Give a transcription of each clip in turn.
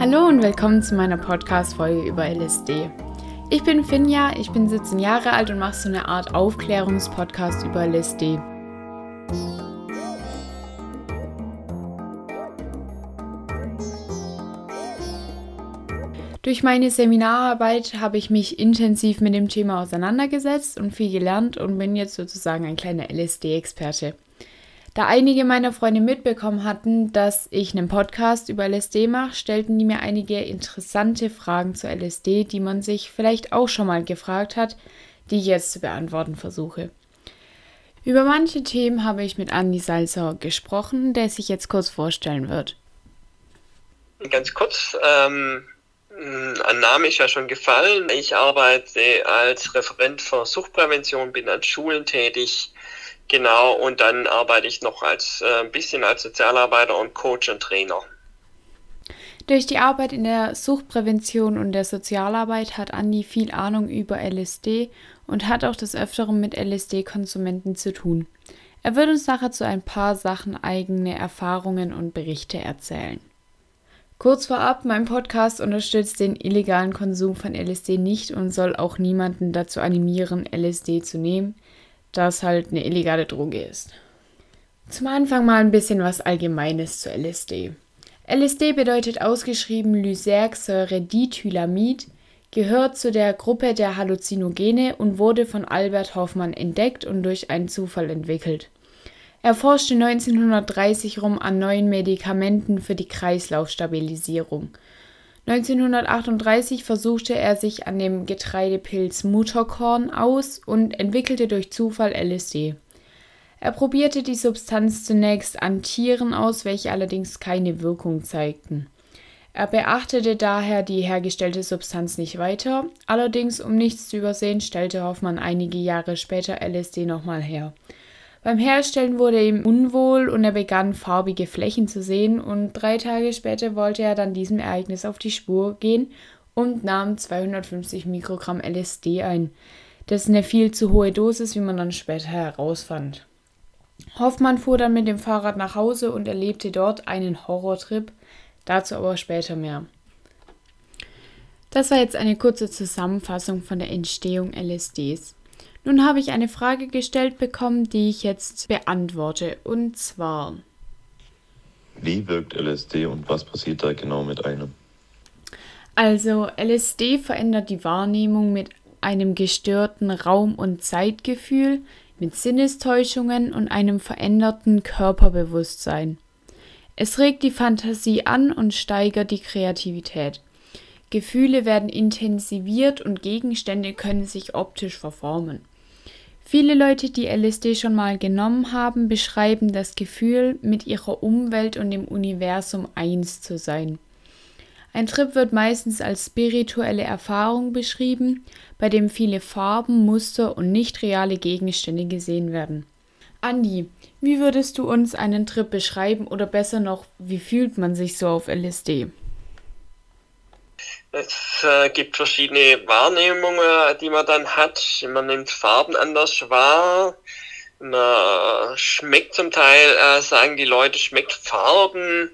Hallo und willkommen zu meiner Podcast-Folge über LSD. Ich bin Finja, ich bin 17 Jahre alt und mache so eine Art Aufklärungspodcast über LSD. Durch meine Seminararbeit habe ich mich intensiv mit dem Thema auseinandergesetzt und viel gelernt und bin jetzt sozusagen ein kleiner LSD-Experte. Da einige meiner Freunde mitbekommen hatten, dass ich einen Podcast über LSD mache, stellten die mir einige interessante Fragen zu LSD, die man sich vielleicht auch schon mal gefragt hat, die ich jetzt zu beantworten versuche. Über manche Themen habe ich mit Andi Salzer gesprochen, der sich jetzt kurz vorstellen wird. Ganz kurz, ein Name ist ja schon gefallen. Ich arbeite als Referent für Suchtprävention, bin an Schulen tätig. Genau, und dann arbeite ich noch ein bisschen als Sozialarbeiter und Coach und Trainer. Durch die Arbeit in der Suchtprävention und der Sozialarbeit hat Andi viel Ahnung über LSD und hat auch des Öfteren mit LSD-Konsumenten zu tun. Er wird uns nachher zu ein paar Sachen eigene Erfahrungen und Berichte erzählen. Kurz vorab, mein Podcast unterstützt den illegalen Konsum von LSD nicht und soll auch niemanden dazu animieren, LSD zu nehmen, da es halt eine illegale Droge ist. Zum Anfang mal ein bisschen was Allgemeines zu LSD. LSD bedeutet ausgeschrieben Lysergsäure-Dithylamid, gehört zu der Gruppe der Halluzinogene und wurde von Albert Hofmann entdeckt und durch einen Zufall entwickelt. Er forschte 1930 rum an neuen Medikamenten für die Kreislaufstabilisierung. 1938 versuchte er sich an dem Getreidepilz Mutterkorn aus und entwickelte durch Zufall LSD. Er probierte die Substanz zunächst an Tieren aus, welche allerdings keine Wirkung zeigten. Er beachtete daher die hergestellte Substanz nicht weiter, allerdings um nichts zu übersehen, stellte Hoffmann einige Jahre später LSD nochmal her. Beim Herstellen wurde ihm unwohl und er begann, farbige Flächen zu sehen und 3 Tage später wollte er dann diesem Ereignis auf die Spur gehen und nahm 250 Mikrogramm LSD ein. Das ist eine viel zu hohe Dosis, wie man dann später herausfand. Hoffmann fuhr dann mit dem Fahrrad nach Hause und erlebte dort einen Horrortrip, dazu aber später mehr. Das war jetzt eine kurze Zusammenfassung von der Entstehung LSDs. Nun habe ich eine Frage gestellt bekommen, die ich jetzt beantworte, und zwar: Wie wirkt LSD und was passiert da genau mit einem? Also LSD verändert die Wahrnehmung mit einem gestörten Raum- und Zeitgefühl, mit Sinnestäuschungen und einem veränderten Körperbewusstsein. Es regt die Fantasie an und steigert die Kreativität. Gefühle werden intensiviert und Gegenstände können sich optisch verformen. Viele Leute, die LSD schon mal genommen haben, beschreiben das Gefühl, mit ihrer Umwelt und dem Universum eins zu sein. Ein Trip wird meistens als spirituelle Erfahrung beschrieben, bei dem viele Farben, Muster und nicht reale Gegenstände gesehen werden. Andi, wie würdest du uns einen Trip beschreiben oder besser noch, wie fühlt man sich so auf LSD? Es gibt verschiedene Wahrnehmungen, die man dann hat. Man nimmt Farben anders wahr. Man schmeckt zum Teil, sagen die Leute, schmeckt Farben.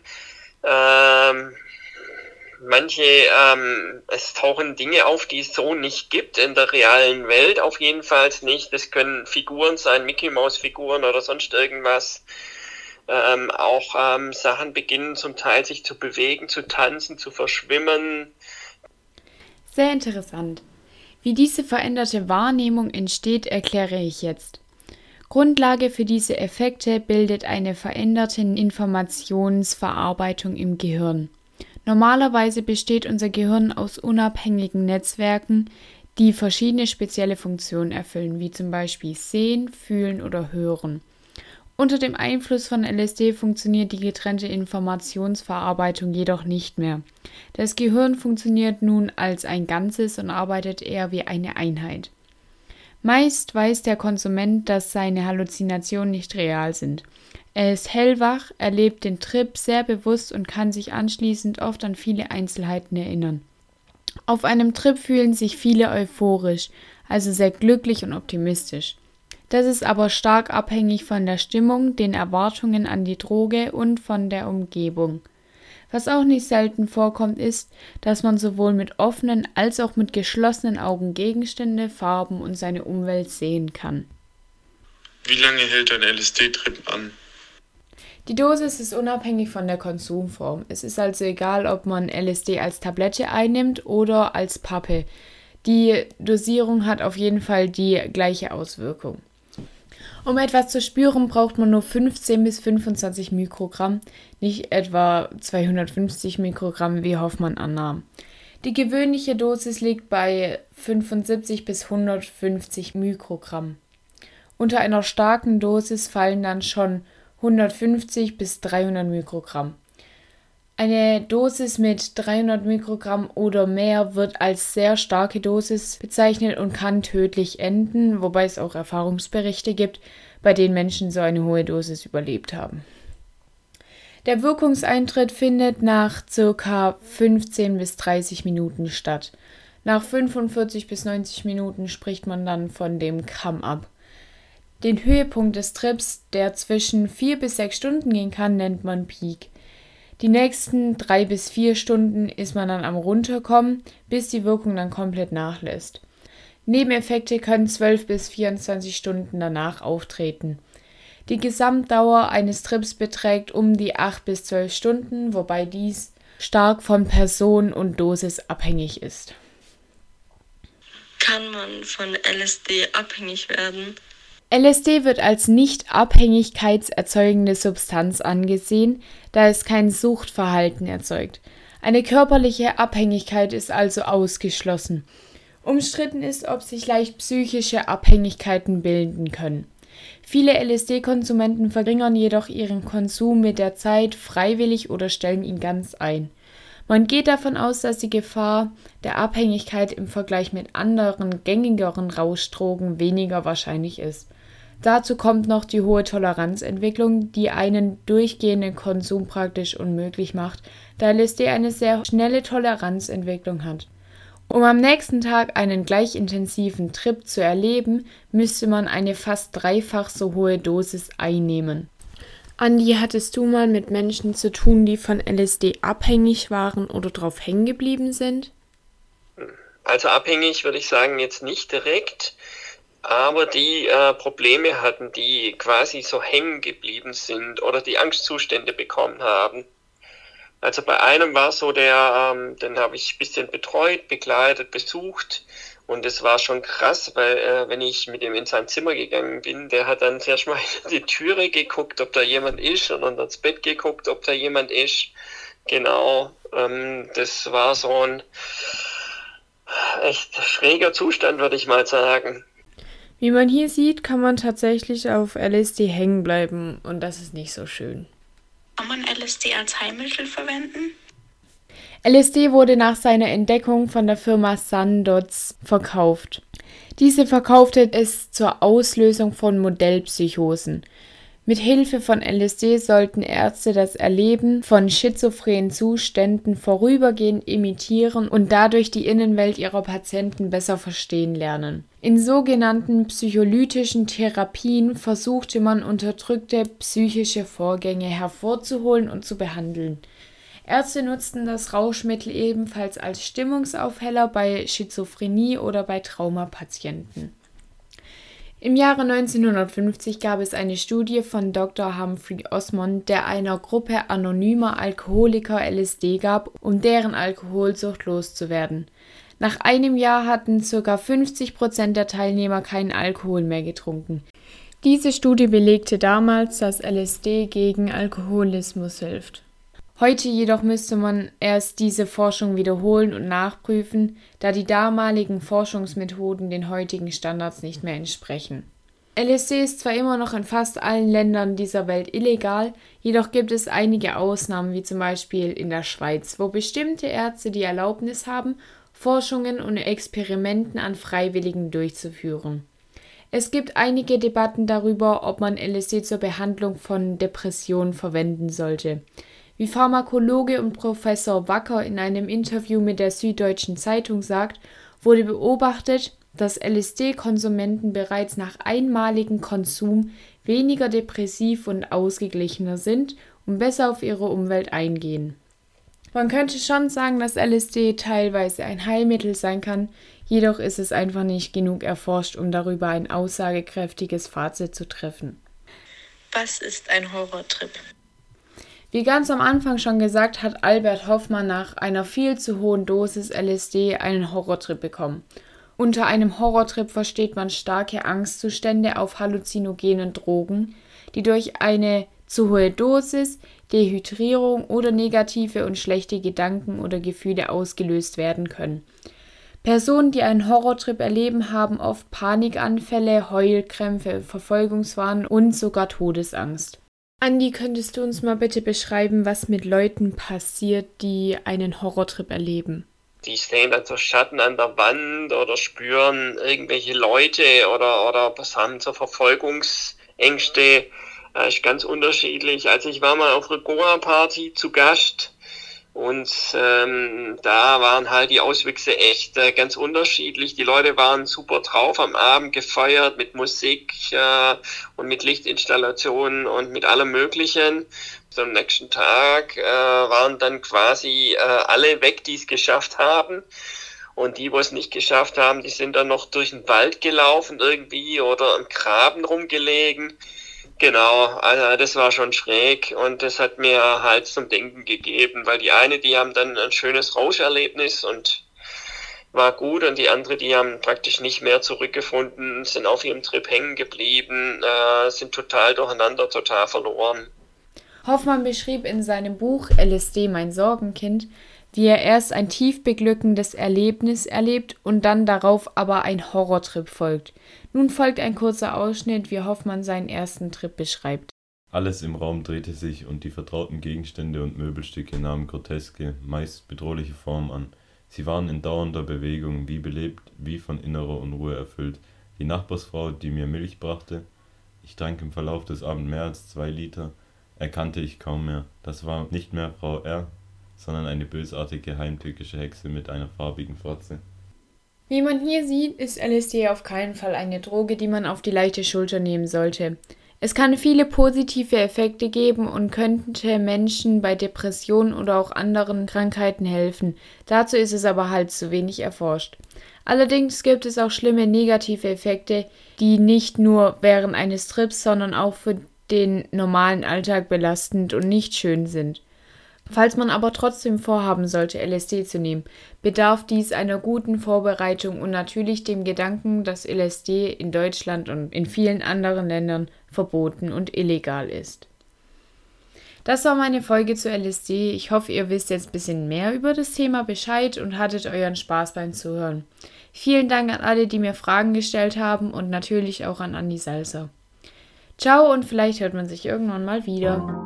Es tauchen Dinge auf, die es so nicht gibt in der realen Welt, auf jeden Fall nicht. Das können Figuren sein, Mickey-Maus-Figuren oder sonst irgendwas. Sachen beginnen zum Teil sich zu bewegen, zu tanzen, zu verschwimmen. Sehr interessant. Wie diese veränderte Wahrnehmung entsteht, erkläre ich jetzt. Grundlage für diese Effekte bildet eine veränderte Informationsverarbeitung im Gehirn. Normalerweise besteht unser Gehirn aus unabhängigen Netzwerken, die verschiedene spezielle Funktionen erfüllen, wie zum Beispiel Sehen, Fühlen oder Hören. Unter dem Einfluss von LSD funktioniert die getrennte Informationsverarbeitung jedoch nicht mehr. Das Gehirn funktioniert nun als ein Ganzes und arbeitet eher wie eine Einheit. Meist weiß der Konsument, dass seine Halluzinationen nicht real sind. Er ist hellwach, erlebt den Trip sehr bewusst und kann sich anschließend oft an viele Einzelheiten erinnern. Auf einem Trip fühlen sich viele euphorisch, also sehr glücklich und optimistisch. Das ist aber stark abhängig von der Stimmung, den Erwartungen an die Droge und von der Umgebung. Was auch nicht selten vorkommt, ist, dass man sowohl mit offenen als auch mit geschlossenen Augen Gegenstände, Farben und seine Umwelt sehen kann. Wie lange hält ein LSD-Trip an? Die Dosis ist unabhängig von der Konsumform. Es ist also egal, ob man LSD als Tablette einnimmt oder als Pappe. Die Dosierung hat auf jeden Fall die gleiche Auswirkung. Um etwas zu spüren, braucht man nur 15 bis 25 Mikrogramm, nicht etwa 250 Mikrogramm, wie Hoffmann annahm. Die gewöhnliche Dosis liegt bei 75 bis 150 Mikrogramm. Unter einer starken Dosis fallen dann schon 150 bis 300 Mikrogramm. Eine Dosis mit 300 Mikrogramm oder mehr wird als sehr starke Dosis bezeichnet und kann tödlich enden, wobei es auch Erfahrungsberichte gibt, bei denen Menschen so eine hohe Dosis überlebt haben. Der Wirkungseintritt findet nach ca. 15 bis 30 Minuten statt. Nach 45 bis 90 Minuten spricht man dann von dem Come-up. Den Höhepunkt des Trips, der zwischen 4 bis 6 Stunden gehen kann, nennt man Peak. Die nächsten 3 bis 4 Stunden ist man dann am Runterkommen, bis die Wirkung dann komplett nachlässt. Nebeneffekte können 12 bis 24 Stunden danach auftreten. Die Gesamtdauer eines Trips beträgt um die 8 bis 12 Stunden, wobei dies stark von Person und Dosis abhängig ist. Kann man von LSD abhängig werden? LSD wird als nicht abhängigkeitserzeugende Substanz angesehen, da es kein Suchtverhalten erzeugt. Eine körperliche Abhängigkeit ist also ausgeschlossen. Umstritten ist, ob sich leicht psychische Abhängigkeiten bilden können. Viele LSD-Konsumenten verringern jedoch ihren Konsum mit der Zeit freiwillig oder stellen ihn ganz ein. Man geht davon aus, dass die Gefahr der Abhängigkeit im Vergleich mit anderen gängigeren Rauschdrogen weniger wahrscheinlich ist. Dazu kommt noch die hohe Toleranzentwicklung, die einen durchgehenden Konsum praktisch unmöglich macht, da LSD eine sehr schnelle Toleranzentwicklung hat. Um am nächsten Tag einen gleich intensiven Trip zu erleben, müsste man eine fast dreifach so hohe Dosis einnehmen. Andi, hattest du mal mit Menschen zu tun, die von LSD abhängig waren oder drauf hängen geblieben sind? Also abhängig würde ich sagen jetzt nicht direkt, aber die Probleme hatten, die quasi so hängen geblieben sind oder die Angstzustände bekommen haben. Also bei einem war so den habe ich ein bisschen betreut, begleitet, besucht und es war schon krass, weil wenn ich mit ihm in sein Zimmer gegangen bin, der hat dann zuerst mal in die Türe geguckt, ob da jemand ist und unter das Bett geguckt, ob da jemand ist. Genau, das war so ein echt schräger Zustand, würde ich mal sagen. Wie man hier sieht, kann man tatsächlich auf LSD hängen bleiben und das ist nicht so schön. Kann man LSD als Heilmittel verwenden? LSD wurde nach seiner Entdeckung von der Firma Sandoz verkauft. Diese verkaufte es zur Auslösung von Modellpsychosen. Mit Hilfe von LSD sollten Ärzte das Erleben von schizophrenen Zuständen vorübergehend imitieren und dadurch die Innenwelt ihrer Patienten besser verstehen lernen. In sogenannten psycholytischen Therapien versuchte man unterdrückte psychische Vorgänge hervorzuholen und zu behandeln. Ärzte nutzten das Rauschmittel ebenfalls als Stimmungsaufheller bei Schizophrenie oder bei Traumapatienten. Im Jahre 1950 gab es eine Studie von Dr. Humphrey Osmond, der einer Gruppe anonymer Alkoholiker LSD gab, um deren Alkoholsucht loszuwerden. Nach einem Jahr hatten ca. 50% der Teilnehmer keinen Alkohol mehr getrunken. Diese Studie belegte damals, dass LSD gegen Alkoholismus hilft. Heute jedoch müsste man erst diese Forschung wiederholen und nachprüfen, da die damaligen Forschungsmethoden den heutigen Standards nicht mehr entsprechen. LSD ist zwar immer noch in fast allen Ländern dieser Welt illegal, jedoch gibt es einige Ausnahmen, wie zum Beispiel in der Schweiz, wo bestimmte Ärzte die Erlaubnis haben, Forschungen und Experimenten an Freiwilligen durchzuführen. Es gibt einige Debatten darüber, ob man LSD zur Behandlung von Depressionen verwenden sollte. Wie Pharmakologe und Professor Wacker in einem Interview mit der Süddeutschen Zeitung sagt, wurde beobachtet, dass LSD-Konsumenten bereits nach einmaligem Konsum weniger depressiv und ausgeglichener sind und besser auf ihre Umwelt eingehen. Man könnte schon sagen, dass LSD teilweise ein Heilmittel sein kann, jedoch ist es einfach nicht genug erforscht, um darüber ein aussagekräftiges Fazit zu treffen. Was ist ein Horrortrip? Wie ganz am Anfang schon gesagt, hat Albert Hofmann nach einer viel zu hohen Dosis LSD einen Horrortrip bekommen. Unter einem Horrortrip versteht man starke Angstzustände auf halluzinogenen Drogen, die durch eine zu hohe Dosis, Dehydrierung oder negative und schlechte Gedanken oder Gefühle ausgelöst werden können. Personen, die einen Horrortrip erleben, haben oft Panikanfälle, Heulkrämpfe, Verfolgungswahn und sogar Todesangst. Andi, könntest du uns mal bitte beschreiben, was mit Leuten passiert, die einen Horrortrip erleben? Die sehen dann so Schatten an der Wand oder spüren irgendwelche Leute oder haben so Verfolgungsängste. Ist ganz unterschiedlich. Also ich war mal auf einer Goa-Party zu Gast und da waren halt die Auswüchse echt ganz unterschiedlich. Die Leute waren super drauf am Abend, gefeiert mit Musik und mit Lichtinstallationen und mit allem Möglichen. So am nächsten Tag waren dann quasi alle weg, die es geschafft haben. Und die, wo es nicht geschafft haben, die sind dann noch durch den Wald gelaufen irgendwie oder im Graben rumgelegen. Genau, also das war schon schräg und das hat mir halt zum Denken gegeben, weil die haben dann ein schönes Rauscherlebnis und war gut und die andere, die haben praktisch nicht mehr zurückgefunden, sind auf ihrem Trip hängen geblieben, sind total durcheinander, total verloren. Hoffmann beschrieb in seinem Buch LSD, mein Sorgenkind, wie er erst ein tief beglückendes Erlebnis erlebt und dann darauf aber ein Horrortrip folgt. Nun folgt ein kurzer Ausschnitt, wie Hoffmann seinen ersten Trip beschreibt. Alles im Raum drehte sich und die vertrauten Gegenstände und Möbelstücke nahmen groteske, meist bedrohliche Formen an. Sie waren in dauernder Bewegung, wie belebt, wie von innerer Unruhe erfüllt. Die Nachbarsfrau, die mir Milch brachte, ich trank im Verlauf des Abends mehr als 2 Liter, erkannte ich kaum mehr. Das war nicht mehr Frau R., sondern eine bösartige heimtückische Hexe mit einer farbigen Fratze. Wie man hier sieht, ist LSD auf keinen Fall eine Droge, die man auf die leichte Schulter nehmen sollte. Es kann viele positive Effekte geben und könnte Menschen bei Depressionen oder auch anderen Krankheiten helfen. Dazu ist es aber halt zu wenig erforscht. Allerdings gibt es auch schlimme negative Effekte, die nicht nur während eines Trips, sondern auch für den normalen Alltag belastend und nicht schön sind. Falls man aber trotzdem vorhaben sollte, LSD zu nehmen, bedarf dies einer guten Vorbereitung und natürlich dem Gedanken, dass LSD in Deutschland und in vielen anderen Ländern verboten und illegal ist. Das war meine Folge zu LSD. Ich hoffe, ihr wisst jetzt ein bisschen mehr über das Thema Bescheid und hattet euren Spaß beim Zuhören. Vielen Dank an alle, die mir Fragen gestellt haben und natürlich auch an Andi Salzer. Ciao und vielleicht hört man sich irgendwann mal wieder.